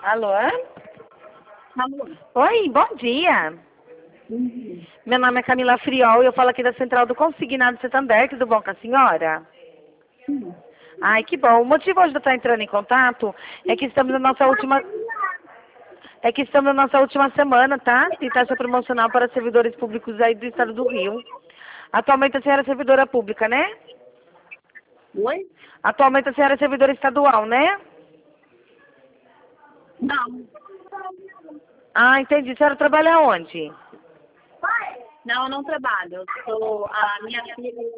Alô? Alô? Oi, bom dia. Meu nome é Camila Friol e eu falo aqui da Central do Consignado Santander. Tudo bom com a senhora? Ai, que bom. O motivo hoje de eu estar entrando em contato é que estamos na nossa última... semana, tá? De taxa promocional para servidores públicos aí do estado do Rio. Atualmente a senhora é servidora pública, né? Oi? Atualmente a senhora é servidora estadual, né? Não. Ah, entendi. A senhora trabalha onde? Não, eu não trabalho. A minha filha